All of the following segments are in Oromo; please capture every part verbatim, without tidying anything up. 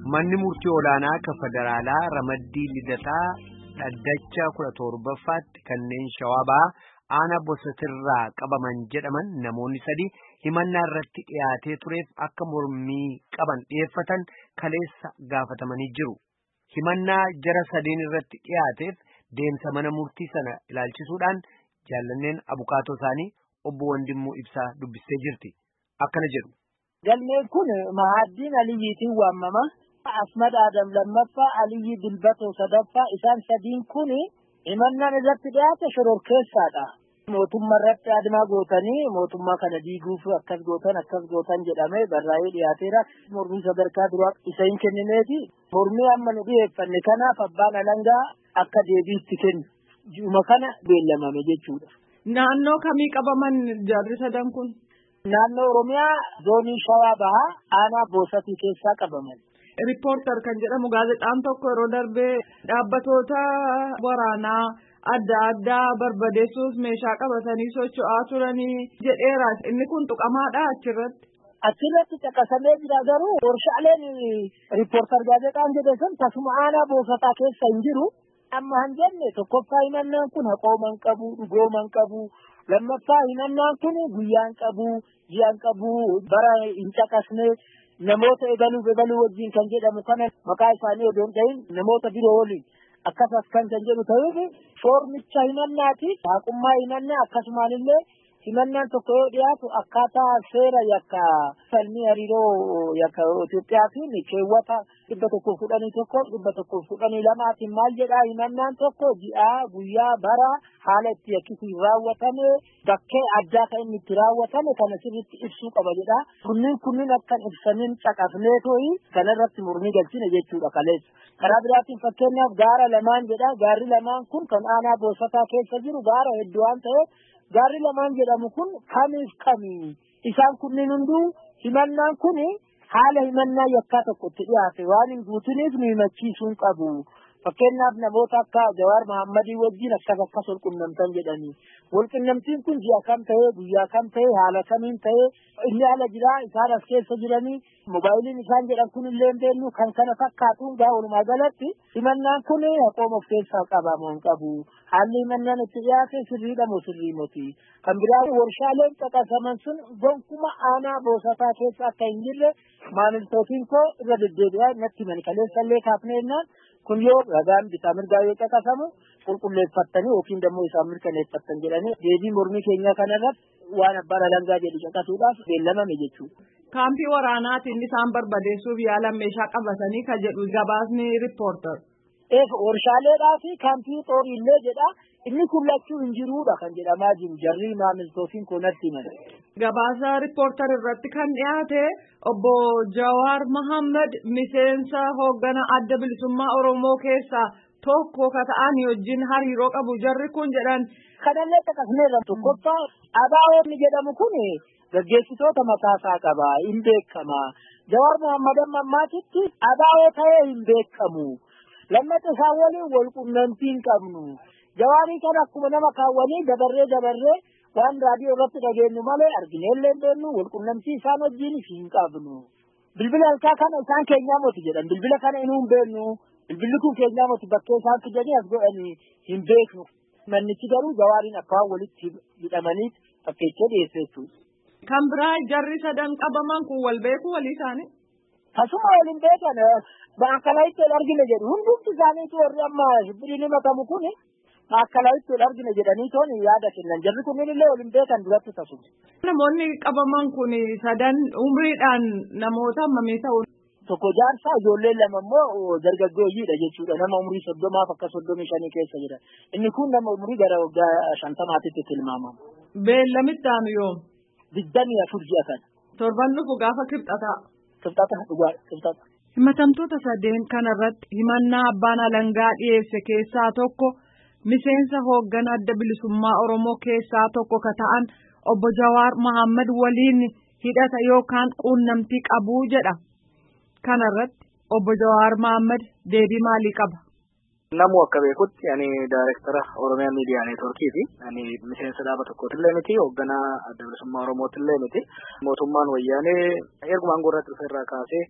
Manni murtii olaanaa ka federaalaa ramaddii lidataa dhaddacha kudha torbaffaatti kanneen shawabaa aanaa bosatirraa qabaman jedhaman namoonni sadi himannaa irratti dhiyaatee tureef akka mormii qaban dhiyeeffatan kaleessa gaafatamanii jiru. Himannaa jara sadeen irratti dhiyaateef deemsa mana murtii sana ilaalchisuudhaan jaallanneen abukaatoo isaanii obbo Wandimmuu Ibsaa dubbistee jirti. Akkana jedhu. Galmeen kun Mahaddiin Aliyyiitiin waamama. Asmad Adam lammaffaa Aliyyi Dilbatoo sadaffaa isaan sadiin kun himannaan irratti dhiyaate shororkeessaadha. Mootummaa irratti adimaa gootanii mootummaa kana diiguuf akkas gootan akkas gootan jedhamee barraa'ee dhiyaateera. Mormii sadarkaa duraa isa hin kennineeti. Mormii amma nu dhiyeeffanne kanaaf abbaan alangaa akka deebiitti kennu. Ji'uma kana beellamame jechuudha. Naannoo kamii qabaman jarri sadan kun? Naannoo Oromiyaa zoonii Shawaa Bahaa aanaa Boosatii keessaa qabaman. Riippoortar kan jedhamu gaazexaan tokko yeroo darbee dhaabbatoota waraanaa adda addaa barbadeessuuf meeshaa qabatanii socho'aa turanii jedheera. Inni kun tuqamaadha achirratti. Achirratti caqasamee jira garuu warshaaleen riippoortar gaazexaan jedhe sun tasuma aanaa Boosataa keessa hin jiru. Amma hin jenne tokkoffaa himannaan kun haqooman qabu, dhugooman qabu. Lammaffaa himannaan kun guyyaan qabu, ji'aan qabu, bara hin caqasne. Namoota eegaluu eegaluu wajjin kan jedhamu kana maqaa isaanii odoon ta'in namoota biroo waliin akkasas kan kan jedhu ta'uuf foormicha himannaati haqummaa himannaa akkasumaan illee himannaan tokko yoo dhiyaatu akkaataa seera yakka falmii hariiroo yakka Itoophiyaatiin keewwata dhibba tokko fudhanii tokko dhibba tokko fudhanii lamaatiin maal jedhaa himannaan tokko ji'aa guyyaa bara haala itti yakkisii raawwatame bakkee addaa kan inni itti raawwatame kana sirriitti ibsuu qaba jedha. Kunniin kunniin akkan ibsaniin caqafnee tooyi kanarratti mormii galchine jechuudha kaleessa. Karaa biraatiin fakkeenyaaf gaara lamaan jedha gaarri lamaan kun kan aanaa Boosataa keessa jiru gaara hedduu waan ta'eef gaarri lamaan jedhamu kun kamiif kami isaan kunniin hunduu himannaan kun haala himannaa yakkaa tokkotti dhiyaate waan hin guutiniif nu himachiisuu qabu. Fakkeenyaaf namoota akka Jawaar Mahammadii wajjin akkas akkas wal qunnamtan jedhanii. Wal qunnamtiin kun ji'a kam ta'ee guyyaa kam ta'ee haala kamiin ta'ee inni ala jiraa isaan as keessa jiranii moobaayiliin isaan jedhan kun illee hin beeknu kan kana fakkaatu gaa walumaa galatti himannaan kun haqooma of keessaa qaba moo hin qabu. Haalli himannaan itti dhiyaate sirriidha moo sirrii miti. Kan biraa warshaaleen caqasaman sun gonkumaa aanaa Boosataa keessa akka hin jirre maamiltootiin koo irra deddeebi'aa natti himani kaleessa illee kaafneennaan kun yoo ragaan bitaa mirgaa yoo caqasamu qulqulleeffattanii yookiin dammoo isaan mirkaneeffattan jedhanii deebii mormii keenyaa kanarratti waan abbaan alangaa jedhu caqasuudhaaf beellamame jechuudha. Kaampii waraanaatiin isaan barbadeessuuf yaalan meeshaa qabatanii kan jedhu gabaasni riippoortar. Eef warshaaleedhaa fi kaampii xoorii illee jedha inni kun lachuu hin jiruudha kan jedhamaa jiru jarri maamiltootiin kunatti himan. Gabaasa riippoortar irratti kan dhiyaate obbo Jawaar Mahammad miseensa hooggana adda bilisummaa Oromoo keessaa tokko ka ta'an wajjin hariiroo qabu jarri kun jedhan. Kanallee caqasneerra tokkoffaa Abaawoon jedhamu kun gaggeessitoota mataasaa qaba hin beekama. Jawaar Mahammad ammaatitti Abaawoo ta'ee hin beekamu. Lammata isaan waliin wal qunnamtii hin qabnu. Jawaarii kana akkuma nama kaawwanii dabarree dabarree waan raadiyoo irratti dhageenyu malee argineellee hin beeknu wal qunnamtii isaan wajjin hin qabnu. Bilbila halkaa kana isaan keenyaa moti jedhan bilbila kana inuu hin beeknu bilbilli kun keenyaa moti bakkee isaan fidanii as godhanii hin beeknu. Mannichi garuu jawaariin akka walitti hidhamanii fakkeessee dhiyeessee jechuudha. Kan biraa jarri sadan qabaman kun wal beeku walii isaanii. Kasuma waliin beekan baakkalaayitti wal argina jedhu hundumti isaaniitu warri amma shibbiriin himatamu kun baakkalaayitti wal argina jedhanii tooni yaada kennan jarri kunniin illee waliin beekan duratti tasuma. Namoonni qabaman kun sadan umriidhaan namoota hammamii ta'u? Tokko jaarsaa ijoollee lama immoo dargaggooyyiidha jechuudha nama umrii soddomaaf akka soddomii shanii keessa jira. Inni kun nama umrii gara waggaa shantamaatitti tilmaamama. Beellamitti aanu yoo? Digdamii afur ji'a kana. Torban dhufu gaafa kibxataa? Kibxata dhugaa kibxata. Himatamtoota sadeen kanarratti himannaa abbaan alangaa dhiyeesse keessaa tokko miseensa hooggana adda bilisummaa Oromoo keessaa tokko ka ta'an obbo Jawaar Mahammad waliin hidhata yookaan quunnamtii qabuu jedha. Kanarratti obbo Jawaar Mahammad deebii maalii qaba? Namu akka beekutti ani daayirektara Oromiyaa Miidiyaa Neetworkiiti. Ani miseensa dhaaba tokkootillee miti hoogganaa adda bilisummaa Oromootillee miti. Mootummaan wayyaanee ergumaan gorratti dhufeerraa kaasee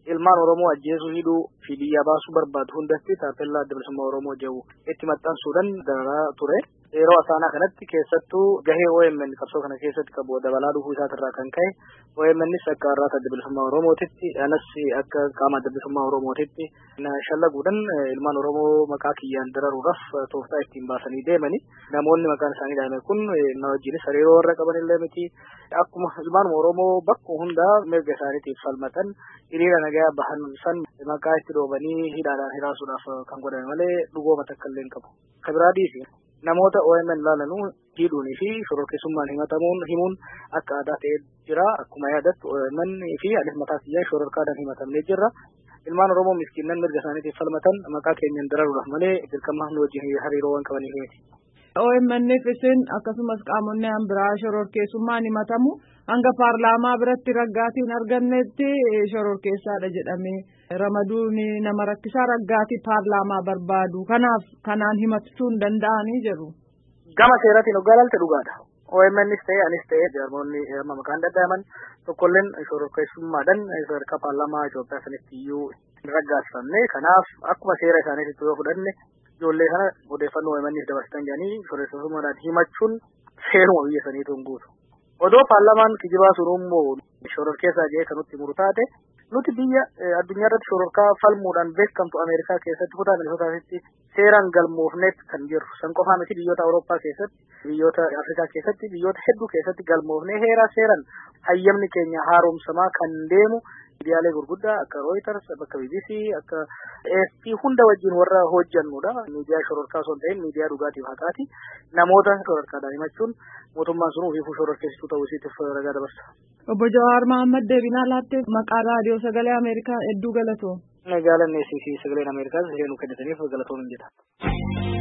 ilmaan Oromoo ajjeesuu hidhuu fi biyya baasuu barbaadu hundatti taapellaa adda bilisummaa Oromoo jedhu itti maxxansuudhaan dararaa ture. Yeroo asaanaa kanatti keessattuu gahee O M N qabsoo kana keessatti qabu dabalaa dhufuu isaatirraa kan ka'e O M Nis akka har'aata adda bilisummaa Oromootitti anas akka qaama adda bilisummaa Oromootitti shallaguudhaan ilmaan Oromoo maqaa kiyyaan dararuudhaaf tooftaa ittiin baasanii deemani. Namoonni maqaan isaanii dhaame kun na wajjinis hariiroo warra qabanillee miti. Akkuma ilmaan Oromoo bakka hundaa mirga isaaniitiif falmatan hiriira nagaa bahan san maqaa itti dhoobanii hidhaadhaan hiraasuudhaaf kan godhame malee dhugooma takka illee hin qabu. Kabiraadhiifi namoota O M N laalanuu hidhuunii fi shororkeessummaan himatamuun himuun akka aadaa ta'ee jira. Akkuma yaadattu O M N fi anis mataa kiyyaa shororkaadhaan himatamnee jirra. Ilmaan Oromoo miskiinnan mirga isaaniitiif falmatan maqaa keenyan dararuudhaaf malee dirqama nu wajjin hariiroo waan qabaniif miti. O M Nif isin akkasumas qaamonni biraa shororkeessummaan himatamu hanga paarlaamaa biratti raggaatiin argannetti shororkeessaadha jedhamee ramaduun nama rakkisaa raggaatii paarlaamaa barbaadu. Kanaaf kanaan himachuu hin danda'anii jedhu. Gama seeraatiin hoggaa ilaalte dhugaadha. O M Nis ta'e anis ta'e jaarmoonni amma maqaan daddaa'aman tokkolleen shororkeessummaadhaan sadarkaa paarlaamaa Itoophiyaa sanitti iyyuu hin raggaasifamne. Kanaaf akkuma seera isaaniitti yoo fudhanne ijoollee kana odeeffannoo O M Nis dabarsan jedhanii shororkeessummaadhaan himachuun seeruma biyya saniitu hin guutu. Odoo paarlaamaan kijibaa sun immoo shororkeessaa jedhee kan nutti muru taate nuti biyya addunyaa irratti shororkaa falmuudhaan beekamtu Ameerikaa keessatti kutaa Minisootaatti seeraan galmoofneet kan jirru. San qofaa miti biyyoota Awurooppaa keessatti, biyyoota Afrikaa keessatti, biyyoota hedduu keessatti galmoofnee heeraa seeraan hayyamni keenya haaromsamaa kan deemu miidiyaalee gurguddaa akka Reuters, akka B B C, akka A F P hunda wajjin warra hojjannudha. Miidiyaa shororkaa osoo hin ta'in miidiyaa dhugaatiif haqaati. Namoota shororkaadhaan himachuun mootummaan sun ofiifuu shororkeessituu ta'uu isiitiif ragaa dabarsa. Obbo Jawaar Mohaammed deebinaa laattee maqaa raadiyoo sagalee Ameerikaa hedduu galatoo. Magaalaan Sagaleen Ameerikaas ishee nu kennitaniif galatoomin jedha.